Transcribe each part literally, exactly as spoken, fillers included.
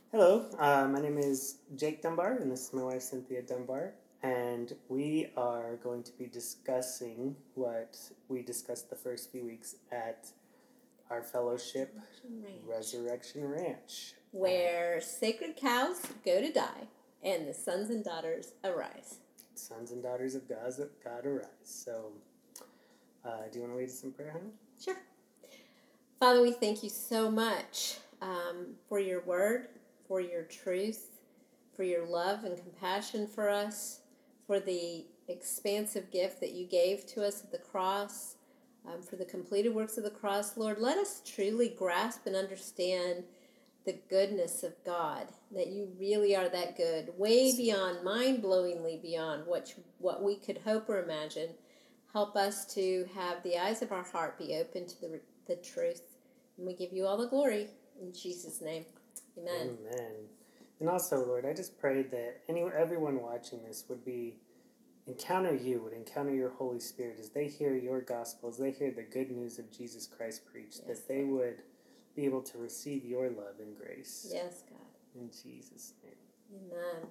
Hello, uh, my name is Jake Dunbar, and this is my wife Cynthia Dunbar, and we are going to be discussing what we discussed the first few weeks at our fellowship, Ranch. Resurrection Ranch, Where uh, sacred cows go to die, and the sons and daughters arise. Sons and daughters of God, God arise. So, uh, do you want to lead us in prayer, honey? Sure. Father, we thank you so much um, for your word, for your truth, for your love and compassion for us, for the expansive gift that you gave to us at the cross, um, for the completed works of the cross. Lord, let us truly grasp and understand the goodness of God, that you really are that good, way beyond, mind-blowingly beyond what you, what we could hope or imagine. Help us to have the eyes of our heart be open to the, the truth. And we give you all the glory in Jesus' name. Amen. Amen. And also, Lord, I just pray that any everyone watching this would be encounter you, would encounter your Holy Spirit as they hear your gospel, as they hear the good news of Jesus Christ preached, yes, that they Lord. would be able to receive your love and grace. Yes, God. In Jesus' name. Amen.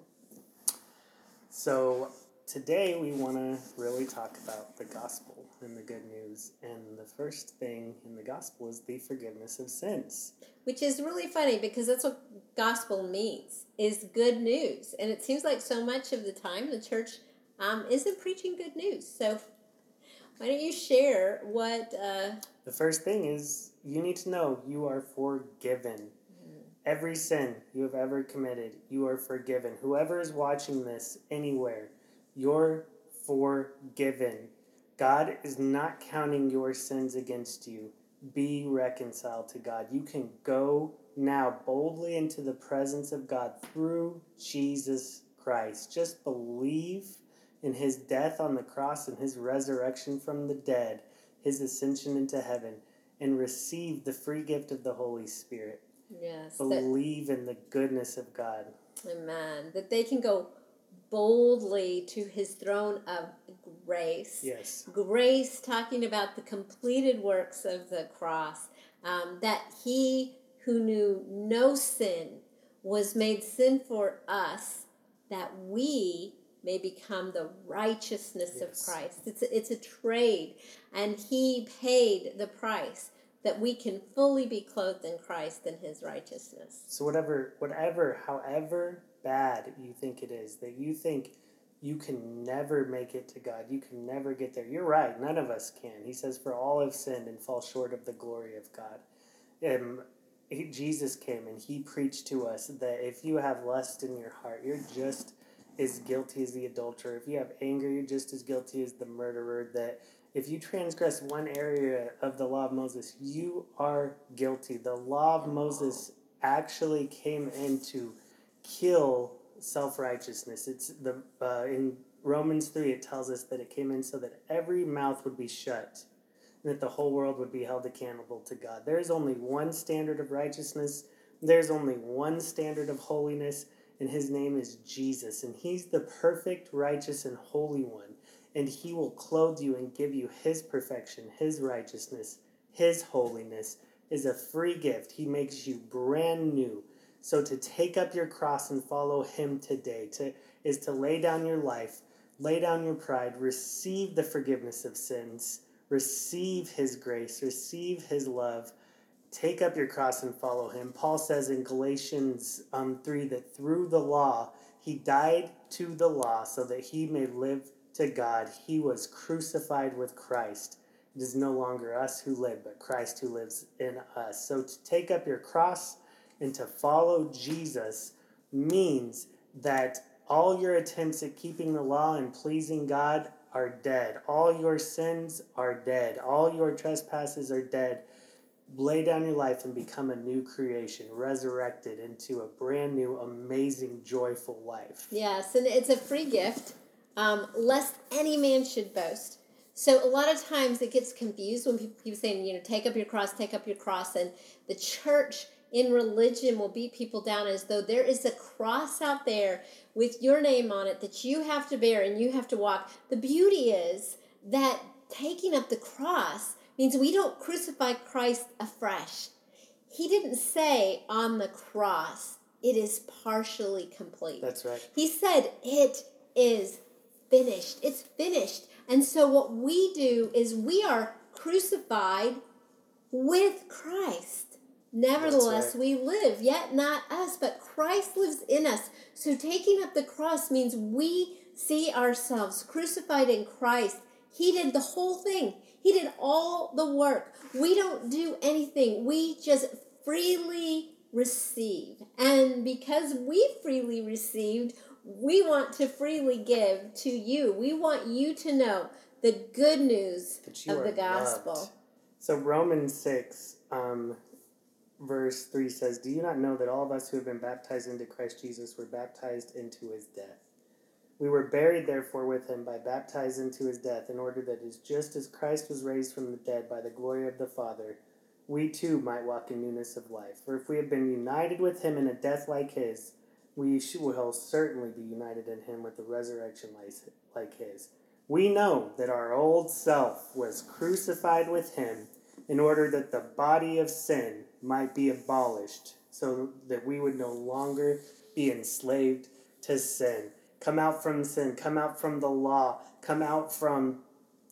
So today we want to really talk about the gospel and the good news. And the first thing in the gospel is the forgiveness of sins. Which is really funny because that's what gospel means, is good news. And it seems like so much of the time the church um, isn't preaching good news. So why don't you share what... Uh... The first thing is you need to know you are forgiven. Mm-hmm. Every sin you have ever committed, you are forgiven. Whoever is watching this anywhere, you're forgiven. God is not counting your sins against you. Be reconciled to God. You can go now boldly into the presence of God through Jesus Christ. Just believe in his death on the cross and his resurrection from the dead, his ascension into heaven, and receive the free gift of the Holy Spirit. Yes. Believe that, in the goodness of God. Amen. That they can go boldly to his throne of grace. Yes. Grace, talking about the completed works of the cross. Um, that he who knew no sin was made sin for us, that we may become the righteousness yes. of Christ. It's a, it's a trade, and he paid the price that we can fully be clothed in Christ and his righteousness. So whatever, whatever, however bad you think it is, that you think you can never make it to God, you can never get there. You're right, none of us can. He says, for all have sinned and fall short of the glory of God. Um, he, Jesus came and he preached to us that if you have lust in your heart, you're just as guilty as the adulterer. If you have anger, you're just as guilty as the murderer. That if you transgress one area of the law of Moses, you are guilty. The law of Moses actually came in to kill self-righteousness. It's the uh, in Romans three, it tells us that it came in so that every mouth would be shut, and that the whole world would be held accountable to God. There is only one standard of righteousness. There's only one standard of holiness, and his name is Jesus. And he's the perfect, righteous, and holy one. And he will clothe you and give you his perfection, his righteousness, his holiness is a free gift. He makes you brand new. So to take up your cross and follow him today to, is to lay down your life, lay down your pride, receive the forgiveness of sins, receive his grace, receive his love, take up your cross and follow him. Paul says in Galatians um, three that through the law, he died to the law so that he may live to God. He was crucified with Christ. It is no longer us who live, but Christ who lives in us. So to take up your cross and to follow Jesus means that all your attempts at keeping the law and pleasing God are dead. All your sins are dead. All your trespasses are dead. Lay down your life and become a new creation, resurrected into a brand new, amazing, joyful life. Yes, and it's a free gift, um, lest any man should boast. So a lot of times it gets confused when people keep saying, you know, take up your cross, take up your cross, and the church in religion will beat people down as though there is a cross out there with your name on it that you have to bear and you have to walk. The beauty is that taking up the cross means we don't crucify Christ afresh. He didn't say on the cross, it is partially complete. That's right. He said, it is finished. It's finished. And so what we do is we are crucified with Christ. Nevertheless, right. we live, yet not us, but Christ lives in us. So taking up the cross means we see ourselves crucified in Christ. He did the whole thing. He did all the work. We don't do anything. We just freely receive. And because we freely received, we want to freely give to you. We want you to know the good news of the gospel. Loved. So Romans six, um, verse three says, "Do you not know that all of us who have been baptized into Christ Jesus were baptized into his death? We were buried, therefore, with him by baptized into his death, in order that as just as Christ was raised from the dead by the glory of the Father, we too might walk in newness of life. For if we have been united with him in a death like his, we will certainly be united in him with a resurrection like his. We know that our old self was crucified with him in order that the body of sin might be abolished, so that we would no longer be enslaved to sin." Come out from sin, come out from the law, come out from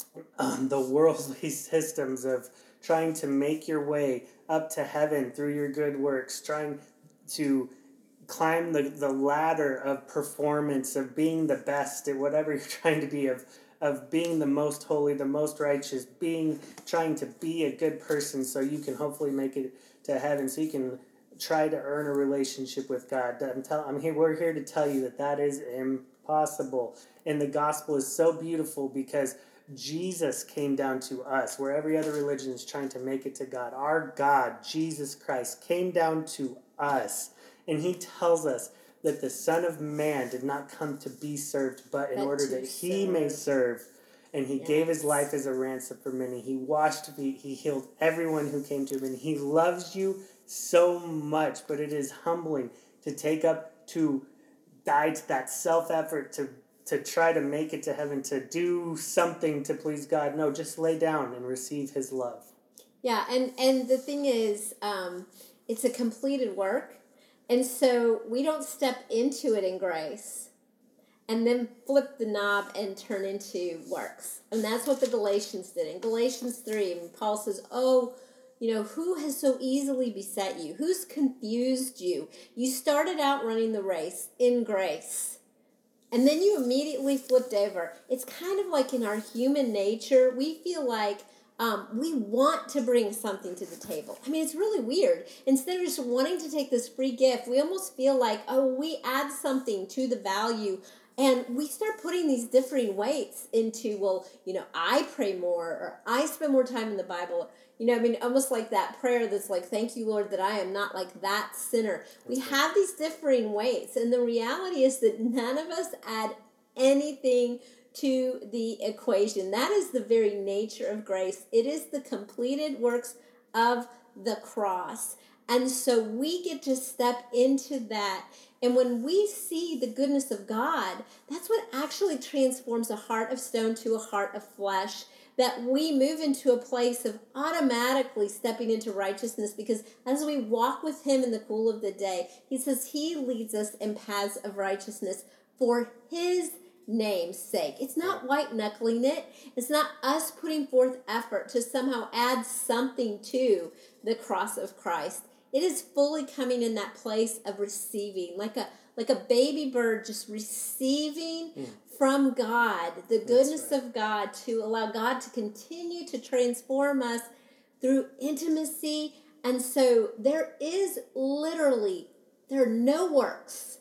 um, the worldly systems of trying to make your way up to heaven through your good works, trying to climb the, the ladder of performance, of being the best at whatever you're trying to be, of of being the most holy, the most righteous, being trying to be a good person so you can hopefully make it to heaven, so you can try to earn a relationship with God. I'm tell, I'm here. We're here to tell you that that is impossible. And the gospel is so beautiful because Jesus came down to us, where every other religion is trying to make it to God. Our God, Jesus Christ, came down to us, and he tells us that the Son of Man did not come to be served, but in But order to that he serve. may serve. And he Yes. gave his life as a ransom for many. He washed feet. He healed everyone who came to him. And he loves you so much. But it is humbling to take up, to die to that self-effort, to, to try to make it to heaven, to do something to please God. No, just lay down and receive his love. Yeah, and, and the thing is, um, it's a completed work. And so we don't step into it in grace and then flip the knob and turn into works. And that's what the Galatians did. In Galatians three, and Paul says, oh, you know, who has so easily beset you? Who's confused you? You started out running the race in grace, and then you immediately flipped over. It's kind of like in our human nature, we feel like um, we want to bring something to the table. I mean, it's really weird. Instead of just wanting to take this free gift, we almost feel like, oh, we add something to the value. And we start putting these differing weights into, well, you know, I pray more, or I spend more time in the Bible. You know, I mean, almost like that prayer that's like, thank you, Lord, that I am not like that sinner. We have these differing weights. And the reality is that none of us add anything to the equation. That is the very nature of grace. It is the completed works of the cross. And so we get to step into that. And when we see the goodness of God, that's what actually transforms a heart of stone to a heart of flesh, that we move into a place of automatically stepping into righteousness, because as we walk with him in the cool of the day, he says he leads us in paths of righteousness for his name's sake. It's not white-knuckling it. It's not us putting forth effort to somehow add something to the cross of Christ. It is fully coming in that place of receiving, like a like a baby bird just receiving mm. from God, the goodness right. of God, to allow God to continue to transform us through intimacy. And so there is literally, there are no works,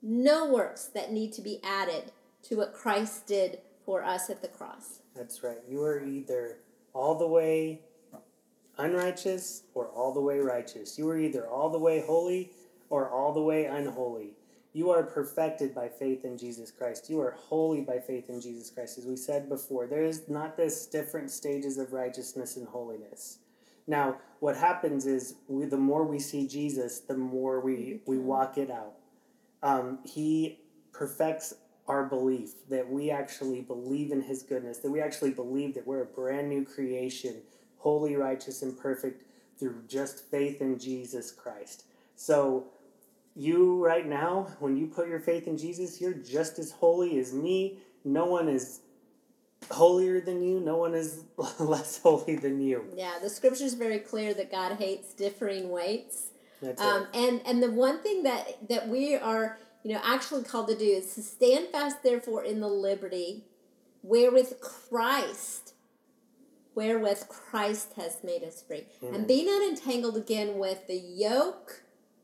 no works that need to be added to what Christ did for us at the cross. That's right. You are either all the way unrighteous or all the way righteous. You are either all the way holy or all the way unholy. You are perfected by faith in Jesus Christ. You are holy by faith in Jesus Christ. As we said before, there is not this different stages of righteousness and holiness. Now, what happens is we, the more we see Jesus, the more we, we walk it out. Um, he perfects our belief that we actually believe in his goodness, that we actually believe that we're a brand new creation, holy, righteous, and perfect through just faith in Jesus Christ. So you right now, when you put your faith in Jesus, you're just as holy as me. No one is holier than you. No one is less holy than you. Yeah, the scripture is very clear that God hates differing weights. That's um, right. And and the one thing that that we are, you know, actually called to do is to stand fast, therefore, in the liberty wherewith Christ, wherewith Christ has made us free, Amen. And be not entangled again with the yoke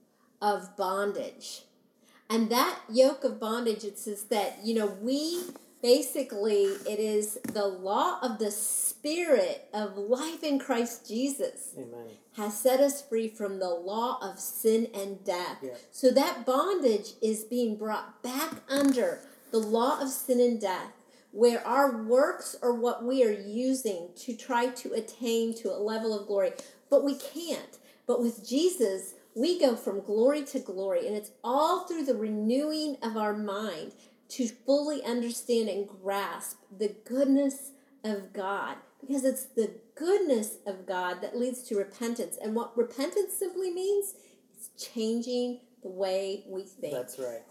of bondage. And that yoke of bondage, it says that, you know, we basically, it is the law of the Spirit of life in Christ Jesus. Amen. Has set us free from the law of sin and death. Yeah. So that bondage is being brought back under the law of sin and death, where our works are what we are using to try to attain to a level of glory. But we can't. But with Jesus, we go from glory to glory, and it's all through the renewing of our mind to fully understand and grasp the goodness of God, because it's the goodness of God that leads to repentance. And what repentance simply means is changing the way we think. That's right.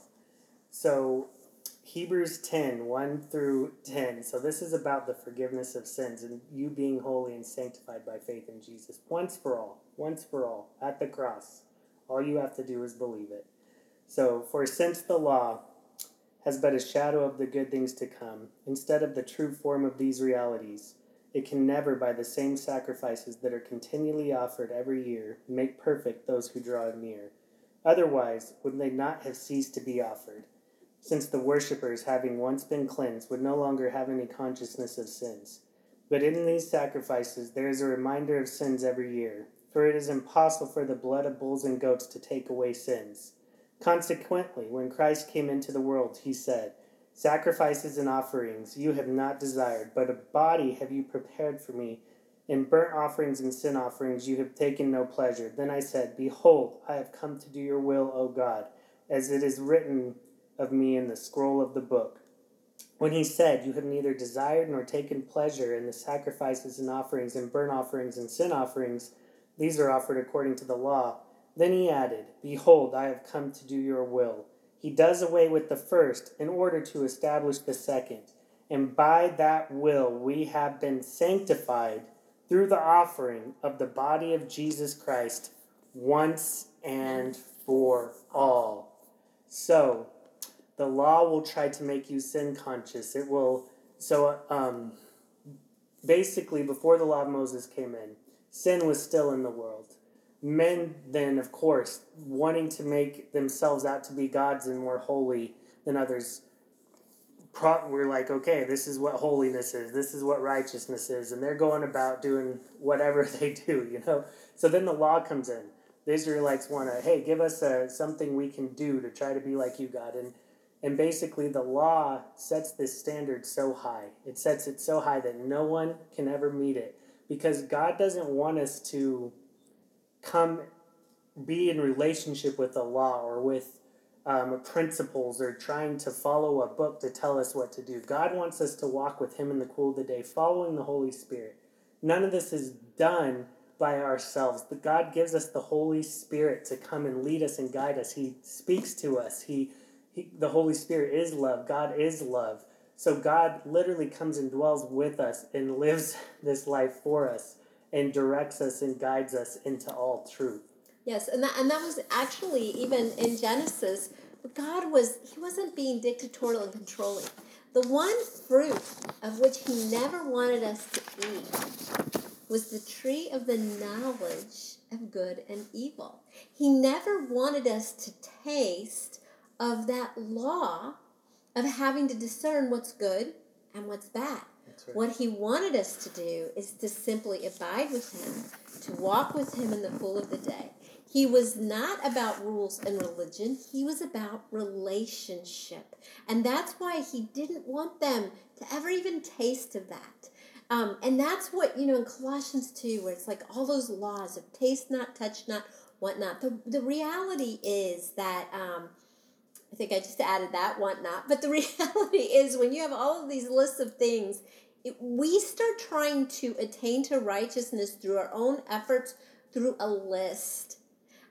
So Hebrews ten, one through ten. So this is about the forgiveness of sins and you being holy and sanctified by faith in Jesus. Once for all. Once for all. At the cross. All you have to do is believe it. So, for since the law has but a shadow of the good things to come, instead of the true form of these realities, it can never, by the same sacrifices that are continually offered every year, make perfect those who draw near. Otherwise, would they not have ceased to be offered, since the worshippers, having once been cleansed, would no longer have any consciousness of sins. But in these sacrifices there is a reminder of sins every year, for it is impossible for the blood of bulls and goats to take away sins. Consequently, when Christ came into the world, he said, Sacrifices and offerings you have not desired, but a body have you prepared for me. In burnt offerings and sin offerings you have taken no pleasure. Then I said, Behold, I have come to do your will, O God, as it is written of me in the scroll of the book. When he said, You have neither desired nor taken pleasure in the sacrifices and offerings and burnt offerings and sin offerings, these are offered according to the law. Then he added, Behold, I have come to do your will. He does away with the first in order to establish the second. And by that will we have been sanctified through the offering of the body of Jesus Christ once and for all. So, the law will try to make you sin conscious. It will, so um, basically before the law of Moses came in, sin was still in the world. Men then, of course, wanting to make themselves out to be gods and more holy than others, pro- we're like, okay, this is what holiness is. This is what righteousness is. And they're going about doing whatever they do, you know. So then the law comes in. The Israelites want to, hey, give us a, something we can do to try to be like you, God. And and basically the law sets this standard so high. It sets it so high that no one can ever meet it. Because God doesn't want us to come be in relationship with the law or with um, principles or trying to follow a book to tell us what to do. God wants us to walk with him in the cool of the day, following the Holy Spirit. None of this is done by ourselves, but God gives us the Holy Spirit to come and lead us and guide us. He speaks to us. He, he the Holy Spirit is love. God is love. So God literally comes and dwells with us and lives this life for us and directs us and guides us into all truth. Yes, and that and that was actually even in Genesis, God was he wasn't being dictatorial and controlling. The one fruit of which he never wanted us to eat was the tree of the knowledge of good and evil. He never wanted us to taste of that law of having to discern what's good and what's bad. That's right. What he wanted us to do is to simply abide with him, to walk with him in the cool of the day. He was not about rules and religion. He was about relationship. And that's why he didn't want them to ever even taste of that. Um, and that's what, you know, in Colossians two, where it's like all those laws of taste not, touch not, want not. The, the reality is that, um, I think I just added that, want not. But the reality is when you have all of these lists of things, it, we start trying to attain to righteousness through our own efforts, through a list.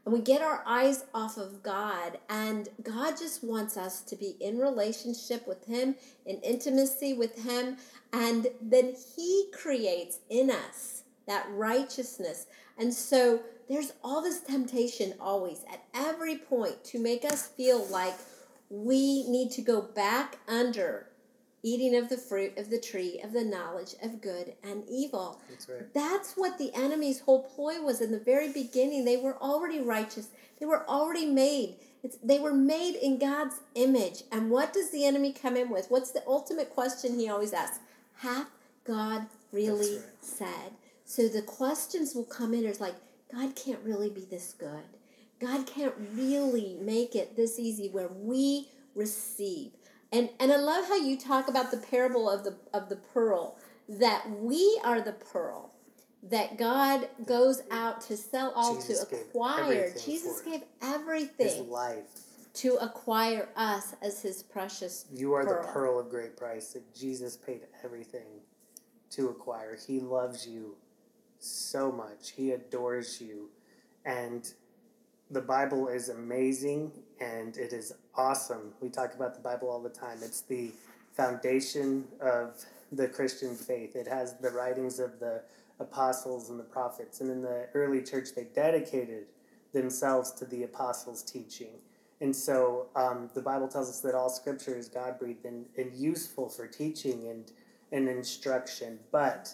and we get our eyes off of God, and God just wants us to be in relationship with him, in intimacy with him, and then he creates in us that righteousness. And so there's all this temptation always at every point to make us feel like we need to go back under eating of the fruit of the tree of the knowledge of good and evil. That's right. That's what the enemy's whole ploy was in the very beginning. They were already righteous. They were already made. It's, they were made in God's image. And what does the enemy come in with? What's the ultimate question he always asks? Hath God really right. said? So the questions will come in as like, God can't really be this good. God can't really make it this easy where we receive. And and I love how you talk about the parable of the of the pearl, that we are the pearl, that God goes out to sell all, Jesus to acquire. Jesus gave everything. His life. To acquire us as his precious You are pearl. the pearl of great price that Jesus paid everything to acquire. He loves you so much. He adores you. And the Bible is amazing and it is awesome. We talk about the Bible all the time. It's the foundation of the Christian faith. It has the writings of the apostles and the prophets. And in the early church, they dedicated themselves to the apostles' teaching. And so um, the Bible tells us that all scripture is God-breathed and, and useful for teaching and, and instruction. But,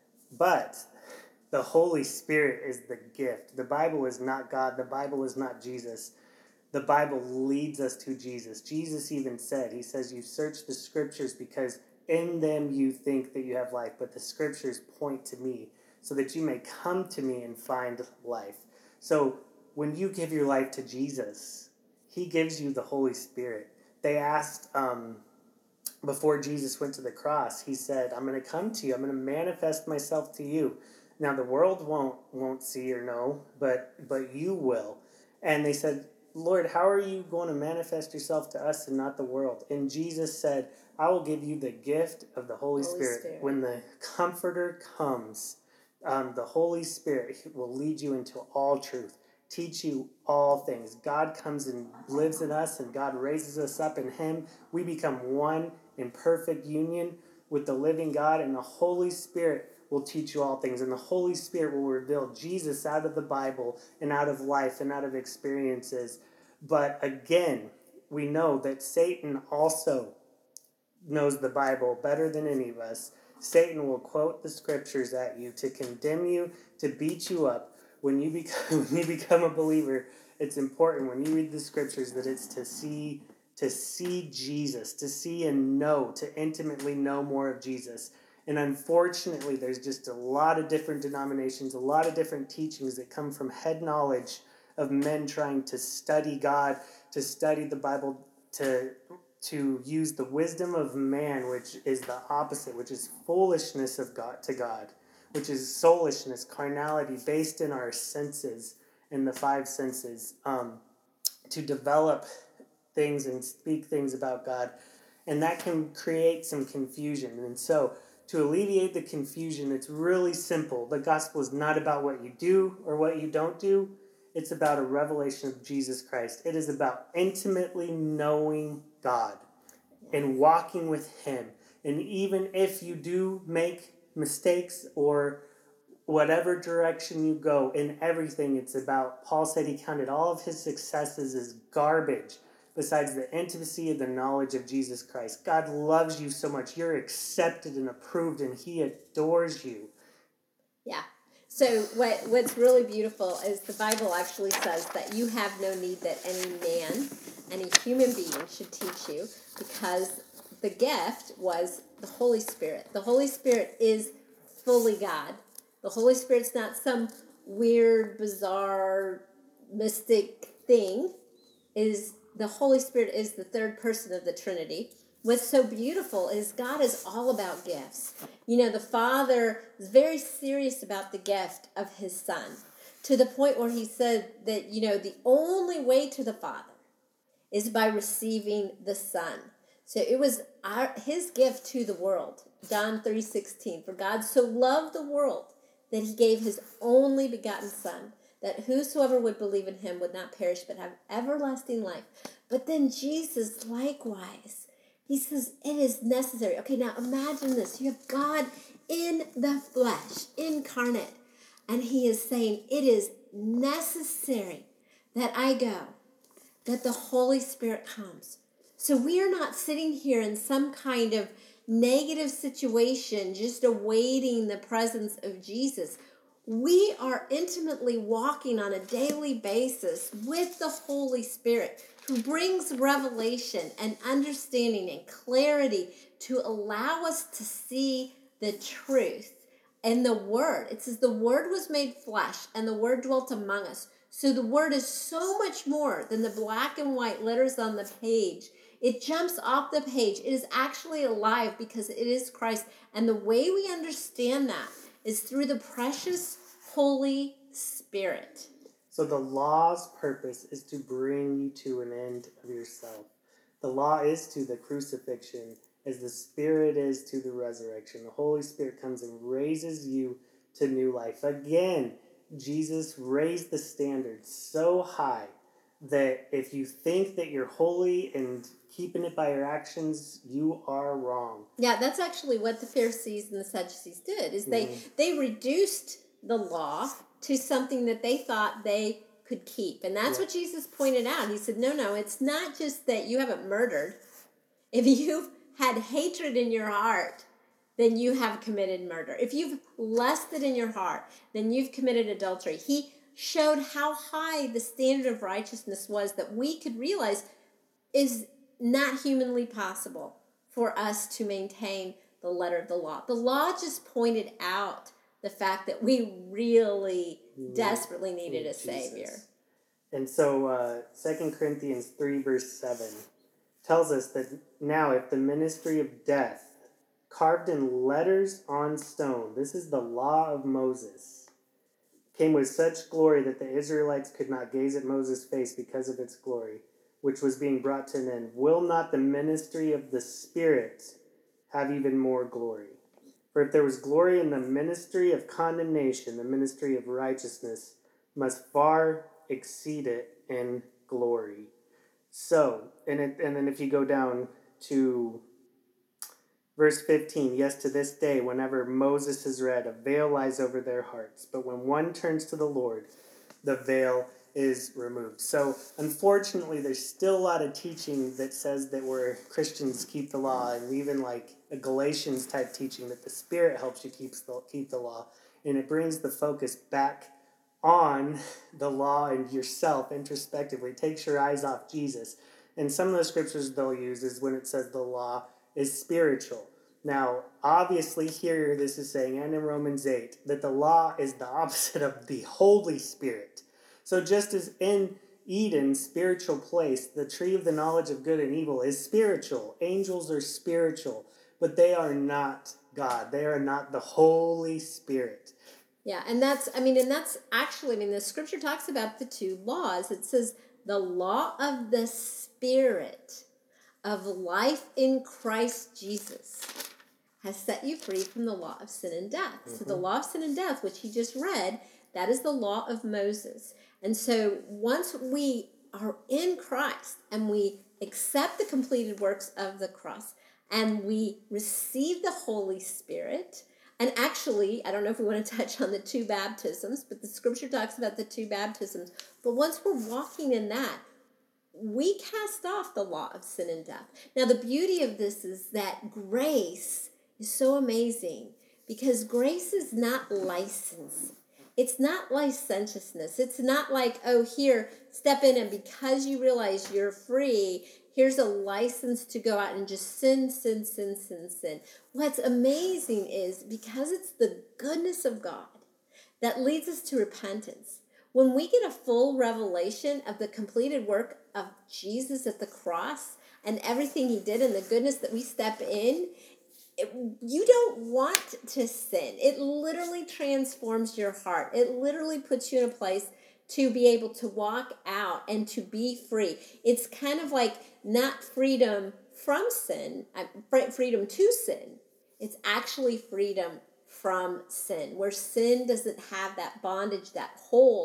but the Holy Spirit is the gift. The Bible is not God. The Bible is not Jesus. The Bible leads us to Jesus. Jesus even said, he says, you search the scriptures because in them you think that you have life, but the scriptures point to me so that you may come to me and find life. So when you give your life to Jesus, he gives you the Holy Spirit. They asked, um, before Jesus went to the cross, he said, I'm going to come to you. I'm going to manifest myself to you. Now the world won't won't see or know, but but you will. And they said, Lord, how are you going to manifest yourself to us and not the world? And Jesus said, I will give you the gift of the Holy, Holy Spirit. Spirit. When the Comforter comes, um, the Holy Spirit will lead you into all truth, teach you all things. God comes and lives in us, and God raises us up in him. We become one in perfect union with the living God, and the Holy Spirit will teach you all things. And the Holy Spirit will reveal Jesus out of the Bible and out of life and out of experiences. But again, we know that Satan also knows the Bible better than any of us. Satan will quote the scriptures at you to condemn you, to beat you up. When you become, when you become a believer, it's important when you read the scriptures that it's to see to see Jesus, to see and know, to intimately know more of Jesus. And unfortunately, there's just a lot of different denominations, a lot of different teachings that come from head knowledge of men trying to study God, to study the Bible, to to use the wisdom of man, which is the opposite, which is foolishness of God to God, which is soulishness, carnality, based in our senses, in the five senses, um, to develop things and speak things about God. And that can create some confusion. And so to alleviate the confusion, it's really simple. The gospel is not about what you do or what you don't do. It's about a revelation of Jesus Christ. It is about intimately knowing God and walking with him. And even if you do make mistakes or whatever direction you go, in everything it's about, Paul said he counted all of his successes as garbage besides the intimacy of the knowledge of Jesus Christ. God loves you so much. You're accepted and approved, and he adores you. Yeah. So what what's really beautiful is the Bible actually says that you have no need that any man, any human being should teach you, because the gift was the Holy Spirit. The Holy Spirit is fully God. The Holy Spirit's not some weird, bizarre, mystic thing. Is the Holy Spirit is the third person of the Trinity. What's so beautiful is God is all about gifts. You know, the Father is very serious about the gift of his Son, to the point where he said that, you know, the only way to the Father is by receiving the Son. So it was our, his gift to the world. John three sixteen, for God so loved the world that he gave his only begotten Son, that whosoever would believe in him would not perish but have everlasting life. But then Jesus likewise, he says it is necessary. Okay, now imagine this. You have God in the flesh, incarnate, and he is saying it is necessary that I go, that the Holy Spirit comes. So we are not sitting here in some kind of negative situation just awaiting the presence of Jesus. We are intimately walking on a daily basis with the Holy Spirit, who brings revelation and understanding and clarity to allow us to see the truth. And the Word, it says the Word was made flesh and the Word dwelt among us. So the Word is so much more than the black and white letters on the page. It jumps off the page. It is actually alive because it is Christ. And the way we understand that is through the precious Holy Spirit. So the law's purpose is to bring you to an end of yourself. The law is to the crucifixion as the Spirit is to the resurrection. The Holy Spirit comes and raises you to new life. Again, Jesus raised the standard so high that if you think that you're holy and keeping it by your actions, you are wrong. Yeah, that's actually what the Pharisees and the Sadducees did, is they, mm-hmm. they reduced the law to something that they thought they could keep. And that's yeah. what Jesus pointed out. He said, no, no, it's not just that you haven't murdered. If you've had hatred in your heart, then you have committed murder. If you've lusted in your heart, then you've committed adultery. He showed how high the standard of righteousness was that we could realize is not humanly possible for us to maintain the letter of the law. The law just pointed out the fact that we really mm. desperately needed a Jesus. Savior. And so uh, Second Corinthians three verse seven tells us that now if the ministry of death, carved in letters on stone, this is the law of Moses, came with such glory that the Israelites could not gaze at Moses' face because of its glory, which was being brought to an end, will not the ministry of the Spirit have even more glory? For if there was glory in the ministry of condemnation, the ministry of righteousness must far exceed it in glory. So, and, it, and then if you go down to verse fifteen, yes, to this day, whenever Moses is read, a veil lies over their hearts. But when one turns to the Lord, the veil is removed. So, unfortunately, there's still a lot of teaching that says that we're Christians keep the law, and even like a Galatians type teaching that the Spirit helps you keep the, keep the law. And it brings the focus back on the law and yourself introspectively. It takes your eyes off Jesus. And some of the scriptures they'll use is when it says the law is spiritual. Now, obviously here this is saying, and in Romans eight, that the law is the opposite of the Holy Spirit. So just as in Eden's spiritual place, the tree of the knowledge of good and evil is spiritual. Angels are spiritual, but they are not God. They are not the Holy Spirit. Yeah, and that's, I mean, and that's actually, I mean, the scripture talks about the two laws. It says the law of the Spirit of life in Christ Jesus has set you free from the law of sin and death. Mm-hmm. So the law of sin and death, which he just read, that is the law of Moses. And so once we are in Christ and we accept the completed works of the cross and we receive the Holy Spirit, and actually, I don't know if we want to touch on the two baptisms, but the scripture talks about the two baptisms. But once we're walking in that, we cast off the law of sin and death. Now, the beauty of this is that grace is so amazing because grace is not license. It's not licentiousness. It's not like, oh, here, step in, and because you realize you're free, here's a license to go out and just sin, sin, sin, sin, sin. What's amazing is because it's the goodness of God that leads us to repentance. When we get a full revelation of the completed work of Jesus at the cross and everything he did and the goodness that we step in, it, you don't want to sin. It literally transforms your heart. It literally puts you in a place to be able to walk out and to be free. It's kind of like not freedom from sin, freedom to sin. It's actually freedom from sin, where sin doesn't have that bondage, that hole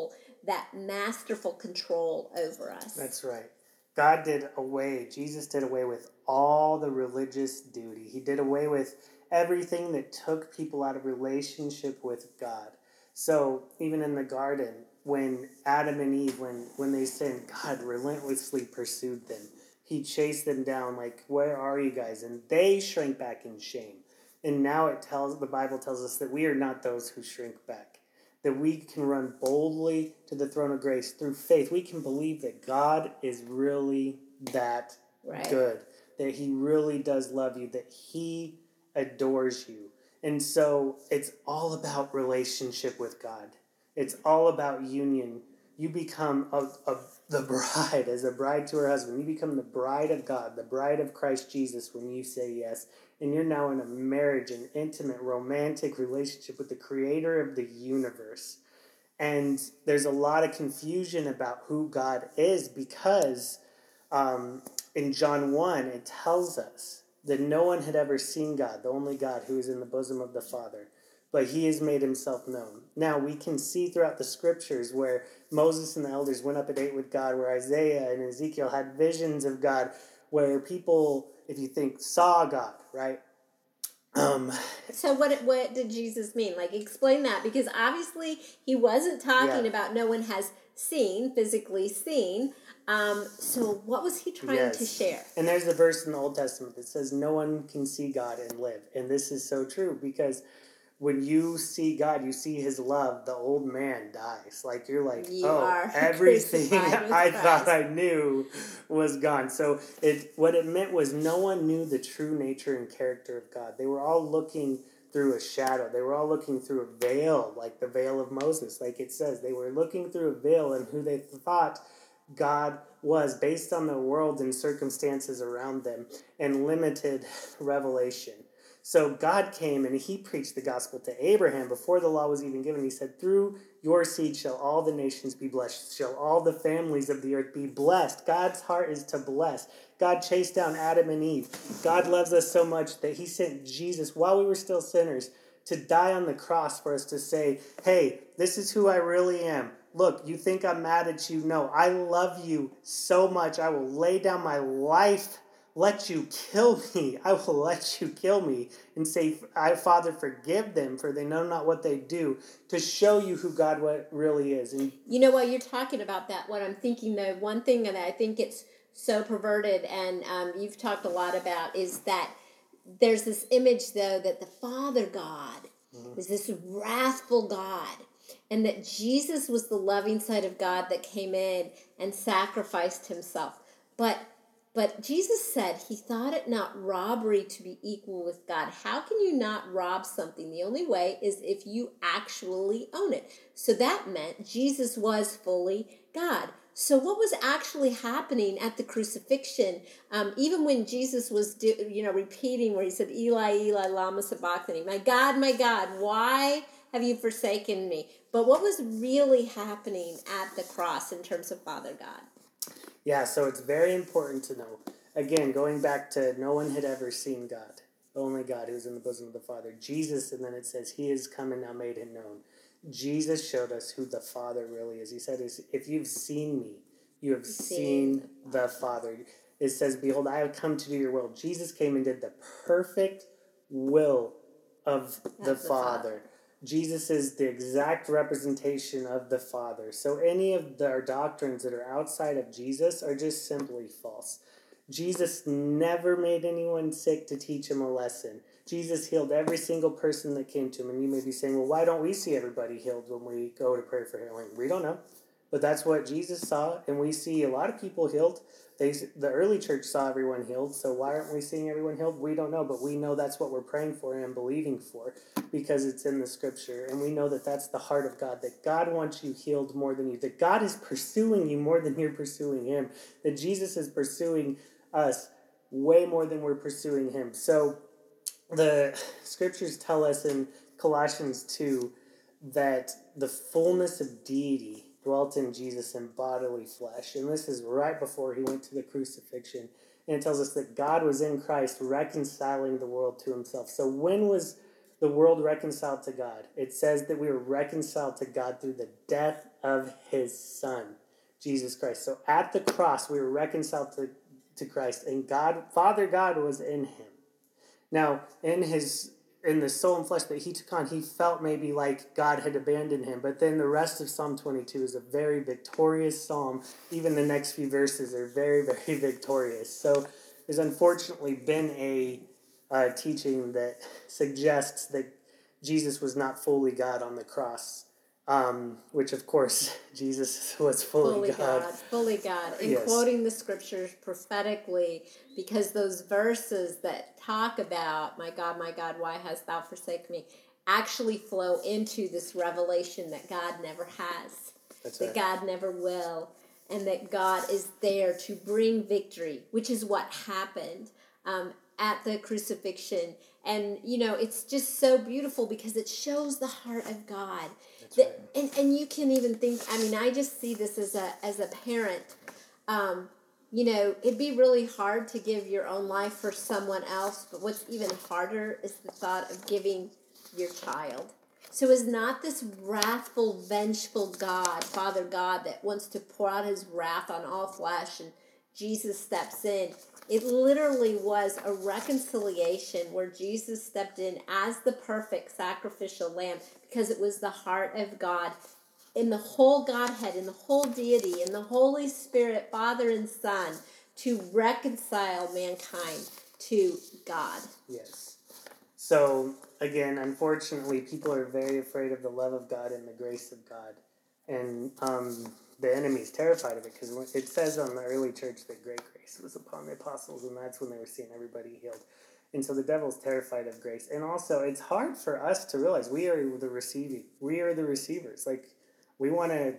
that masterful control over us. That's right. God did away, Jesus did away with all the religious duty. He did away with everything that took people out of relationship with God. So even in the garden, when Adam and Eve, when, when they sinned, God relentlessly pursued them. He chased them down like, where are you guys? And they shrank back in shame. And now it tells the Bible tells us that we are not those who shrink back. That we can run boldly to the throne of grace through faith. We can believe that God is really that right. good. That he really does love you. That he adores you. And so it's all about relationship with God. It's all about union. You become a, a, the bride, as a bride to her husband. You become the bride of God, the bride of Christ Jesus when you say yes. And you're now in a marriage, an intimate, romantic relationship with the creator of the universe. And there's a lot of confusion about who God is because um, in John one, it tells us that no one had ever seen God, the only God who is in the bosom of the Father. But he has made himself known. Now, we can see throughout the scriptures where Moses and the elders went up a date with God, where Isaiah and Ezekiel had visions of God, where people, if you think, saw God, right? Um, so what what did Jesus mean? Like, explain that, because obviously he wasn't talking Yeah. about no one has seen, physically seen. Um, so what was he trying yes. to share? And there's a verse in the Old Testament that says no one can see God and live. And this is so true because when you see God, you see his love, the old man dies. Like, you're like, You oh, are everything I Christ. thought I knew was gone. So it what it meant was no one knew the true nature and character of God. They were all looking through a shadow. They were all looking through a veil, like the veil of Moses, like it says. They were looking through a veil and who they thought God was based on the world and circumstances around them and limited revelation. So God came and he preached the gospel to Abraham before the law was even given. He said, through your seed shall all the nations be blessed, shall all the families of the earth be blessed. God's heart is to bless. God chased down Adam and Eve. God loves us so much that he sent Jesus while we were still sinners to die on the cross for us to say, hey, this is who I really am. Look, you think I'm mad at you? No, I love you so much. I will lay down my life. Let you kill me. I will let you kill me and say, I, Father, forgive them, for they know not what they do, to show you who God what really is. And you know what, you're talking about that. What I'm thinking, though, one thing that I think it's so perverted, and um, you've talked a lot about, is that there's this image, though, that the Father God mm-hmm. is this wrathful God, and that Jesus was the loving side of God that came in and sacrificed himself. But But Jesus said he thought it not robbery to be equal with God. How can you not rob something? The only way is if you actually own it. So that meant Jesus was fully God. So what was actually happening at the crucifixion, um, even when Jesus was do, you know, repeating where he said, Eli, Eli, lama sabachthani, my God, my God, why have you forsaken me? But what was really happening at the cross in terms of Father God? Yeah, so it's very important to know. Again, going back to no one had ever seen God. Only God who's in the bosom of the Father. Jesus, and then it says, he is come and now made him known. Jesus showed us who the Father really is. He said, if you've seen me, you have seen, seen the Father. It says, behold, I have come to do your will. Jesus came and did the perfect will of the, the Father. Father. Jesus is the exact representation of the Father. So any of the, our doctrines that are outside of Jesus are just simply false. Jesus never made anyone sick to teach him a lesson. Jesus healed every single person that came to him. And you may be saying, well, why don't we see everybody healed when we go to pray for healing? We don't know. But that's what Jesus saw, and we see a lot of people healed. They, the early church saw everyone healed, so why aren't we seeing everyone healed? We don't know, but we know that's what we're praying for and believing for because it's in the scripture, and we know that that's the heart of God, that God wants you healed more than you, that God is pursuing you more than you're pursuing him, that Jesus is pursuing us way more than we're pursuing him. So the scriptures tell us in Colossians two that the fullness of deity dwelt in Jesus in bodily flesh. And this is right before he went to the crucifixion. And it tells us that God was in Christ reconciling the world to himself. So when was the world reconciled to God. It says that we were reconciled to God through the death of his Son, Jesus Christ. So at the cross, we were reconciled to, to Christ, and God, Father God was in him. Now, in his in the soul and flesh that he took on, he felt maybe like God had abandoned him. But then the rest of Psalm twenty-two is a very victorious psalm. Even the next few verses are very, very victorious. So there's unfortunately been a uh, teaching that suggests that Jesus was not fully God on the cross. Um, which, of course, Jesus was fully, fully God. God. Fully God. And Yes. quoting the scriptures prophetically, because those verses that talk about, my God, my God, why hast thou forsaken me, actually flow into this revelation that God never has, That's that right. God never will, and that God is there to bring victory, which is what happened um, at the crucifixion. And, you know, it's just so beautiful because it shows the heart of God. That's That, right. and, and you can even think, I mean, I just see this as a as a parent. Um, you know, it'd be really hard to give your own life for someone else, but what's even harder is the thought of giving your child. So is not this wrathful, vengeful God, Father God, that wants to pour out his wrath on all flesh, and Jesus steps in. It literally was a reconciliation where Jesus stepped in as the perfect sacrificial lamb because it was the heart of God in the whole Godhead, in the whole deity, in the Holy Spirit, Father and Son, to reconcile mankind to God. Yes. So, again, unfortunately, people are very afraid of the love of God and the grace of God. And um, the enemy's terrified of it because it says on the early church that great grace was upon the apostles, and that's when they were seeing everybody healed. And so the devil's terrified of grace. And also, it's hard for us to realize we are the receiving. We are the receivers. Like, we want to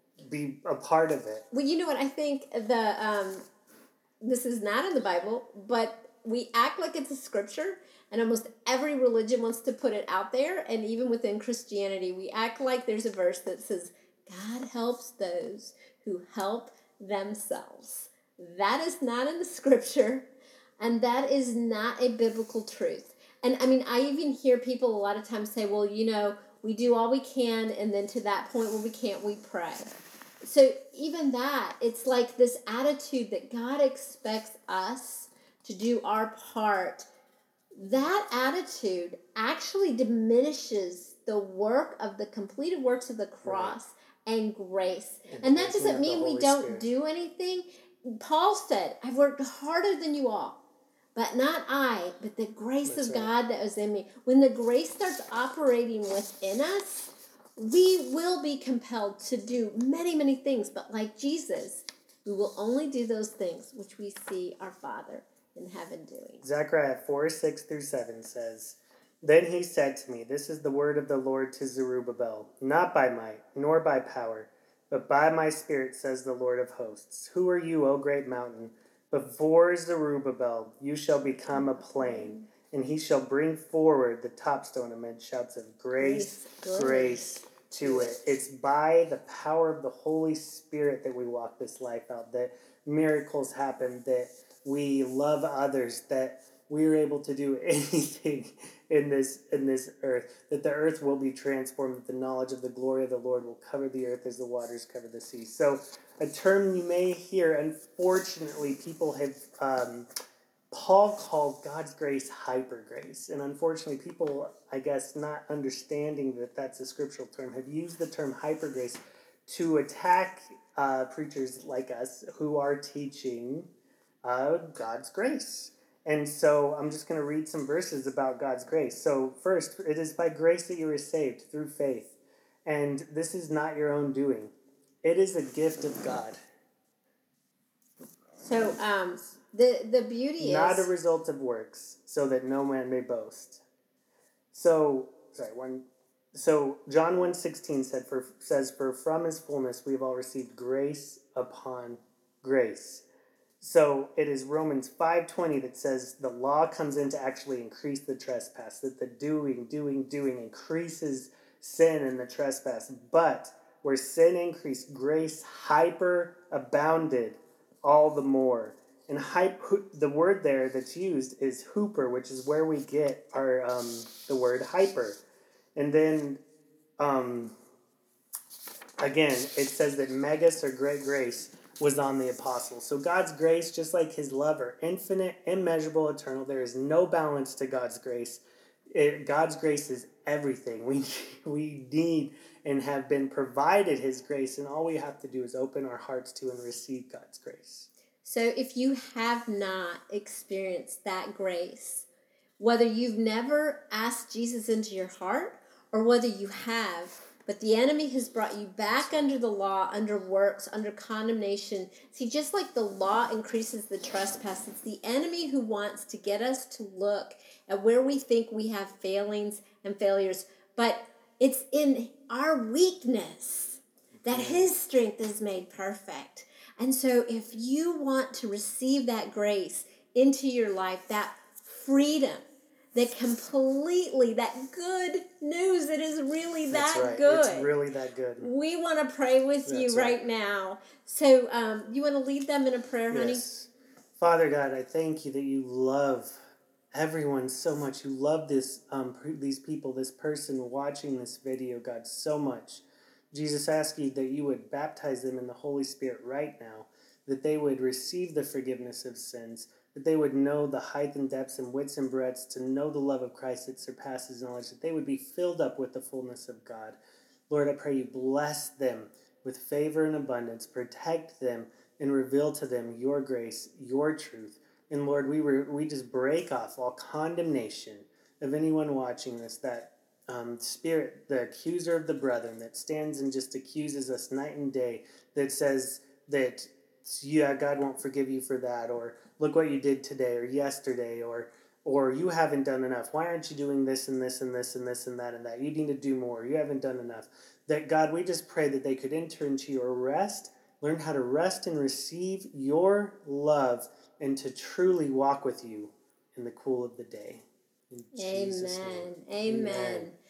be a part of it. Well, you know what? I think the um, this is not in the Bible, but we act like it's a scripture, and almost every religion wants to put it out there. And even within Christianity, we act like there's a verse that says, God helps those who help themselves. That is not in the scripture, and that is not a biblical truth. And I mean, I even hear people a lot of times say, well, you know, we do all we can, and then to that point where we can't, we pray. So even that, it's like this attitude that God expects us to do our part. That attitude actually diminishes the work of the completed works of the cross right. and grace. And, and that doesn't mean we don't Spirit. do anything. Paul said, I've worked harder than you all, but not I, but the grace That's of right. God that was in me. When the grace starts operating within us, we will be compelled to do many, many things. But like Jesus, we will only do those things which we see our Father in heaven doing. Zechariah four, six through seven says, Then he said to me, This is the word of the Lord to Zerubbabel, not by might, nor by power, but by my Spirit, says the Lord of hosts. Who are you, O great mountain? Before Zerubbabel you shall become a plain, and he shall bring forward the top stone amid shouts of grace, grace, grace to it. It's by the power of the Holy Spirit that we walk this life out, that miracles happen, that we love others, that we are able to do anything in this in this earth, that the earth will be transformed, that the knowledge of the glory of the Lord will cover the earth as the waters cover the sea. So a term you may hear, unfortunately, people have, um, Paul called God's grace hyper grace. And unfortunately, people, I guess, not understanding that that's a scriptural term, have used the term hyper grace to attack uh, preachers like us who are teaching uh, God's grace. And so I'm just going to read some verses about God's grace. So first, it is by grace that you are saved through faith. And this is not your own doing. It is a gift of God. So um, the, the beauty not is... Not a result of works, so that no man may boast. So, sorry, one... So John one sixteen said, for, says, For from his fullness we have all received grace upon grace. So it is Romans five twenty that says the law comes in to actually increase the trespass, that the doing, doing, doing increases sin and the trespass. But where sin increased, grace hyper abounded all the more. And hype, the word there that's used is hooper, which is where we get our um, the word hyper. And then, um, again, it says that megas or great grace was on the apostles. So God's grace, just like his love, are infinite, immeasurable, eternal. There is no balance to God's grace. It, God's grace is everything. We, we need and have been provided his grace, and all we have to do is open our hearts to and receive God's grace. So if you have not experienced that grace, whether you've never asked Jesus into your heart or whether you have, but the enemy has brought you back under the law, under works, under condemnation. See, just like the law increases the trespass, it's the enemy who wants to get us to look at where we think we have failings and failures. But it's in our weakness that his strength is made perfect. And so if you want to receive that grace into your life, that freedom, that completely, that good news that is really that That's right. good. It's really that good. We want to pray with That's you right. right now. So um, you want to lead them in a prayer, honey? Yes. Father God, I thank you that you love everyone so much. You love this, um, these people, this person watching this video, God, so much. Jesus, ask you that you would baptize them in the Holy Spirit right now, that they would receive the forgiveness of sins, that they would know the height and depths and widths and breadths, to know the love of Christ that surpasses knowledge, that they would be filled up with the fullness of God. Lord, I pray you bless them with favor and abundance, protect them, and reveal to them your grace, your truth. And Lord, we re- we just break off all condemnation of anyone watching this, that Um, spirit, the accuser of the brethren, that stands and just accuses us night and day, that says that, yeah, God won't forgive you for that, or look what you did today or yesterday, or or you haven't done enough. Why aren't you doing this and this and this and this and that and that? You need to do more. You haven't done enough. That, God, we just pray that they could enter into your rest, learn how to rest and receive your love, and to truly walk with you in the cool of the day. In Jesus' name. Amen. Amen. Amen.